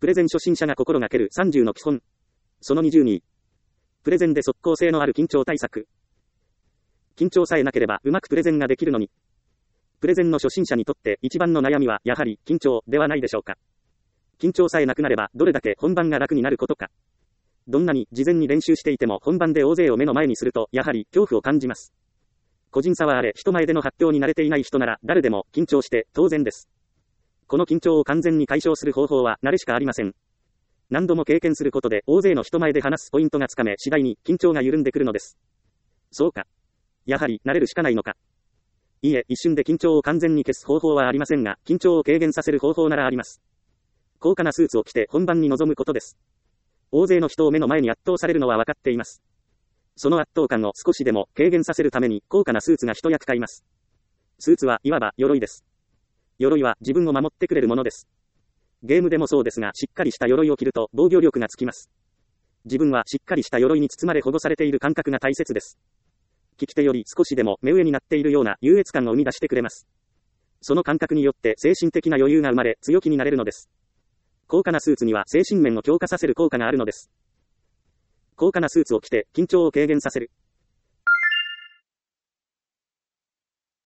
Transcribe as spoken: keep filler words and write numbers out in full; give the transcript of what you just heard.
プレゼン初心者が心がけるさんじゅうの基本。そのにじゅうに。プレゼンで即効性のある緊張対策。緊張さえなければうまくプレゼンができるのに。プレゼンの初心者にとって一番の悩みはやはり緊張ではないでしょうか。緊張さえなくなればどれだけ本番が楽になることか。どんなに事前に練習していても本番で大勢を目の前にするとやはり恐怖を感じます。個人差はあれ、人前での発表に慣れていない人なら誰でも緊張して当然です。この緊張を完全に解消する方法は慣れしかありません。何度も経験することで大勢の人前で話すポイントがつかめ次第に緊張が緩んでくるのです。そうか。やはり慣れるしかないのか。いいえ、一瞬で緊張を完全に消す方法はありませんが、緊張を軽減させる方法ならあります。高価なスーツを着て本番に臨むことです。大勢の人を目の前に圧倒されるのは分かっています。その圧倒感を少しでも軽減させるために高価なスーツが一役買います。スーツはいわば鎧です。鎧は自分を守ってくれるものです。ゲームでもそうですが、しっかりした鎧を着ると防御力がつきます。自分はしっかりした鎧に包まれ保護されている感覚が大切です。利き手より少しでも目上になっているような優越感を生み出してくれます。その感覚によって精神的な余裕が生まれ強気になれるのです。高価なスーツには精神面を強化させる効果があるのです。高価なスーツを着て緊張を軽減させる。